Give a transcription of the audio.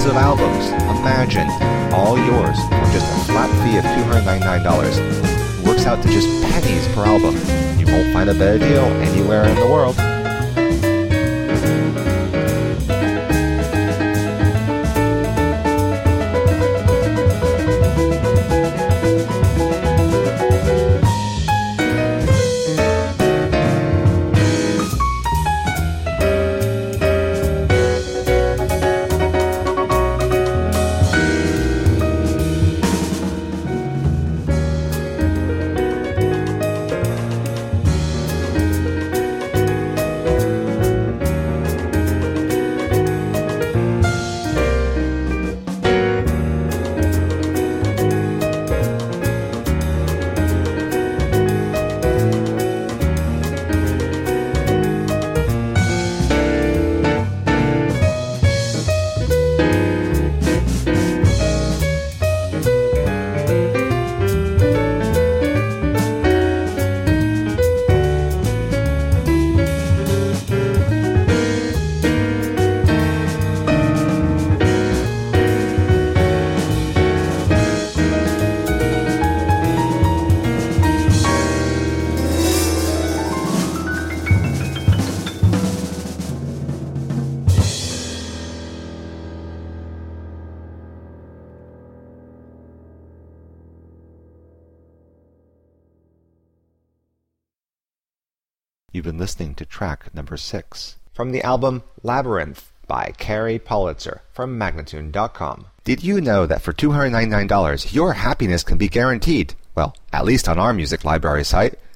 of albums. Imagine, all yours for just a flat fee of $299. Works out to just pennies per album. You won't find a better deal anywhere in the world. You've been listening to track number 6 from the album Labyrinth by Carrie Pulitzer from Magnatune.com. Did you know that for $299 your happiness can be guaranteed? Well, at least on our music library site.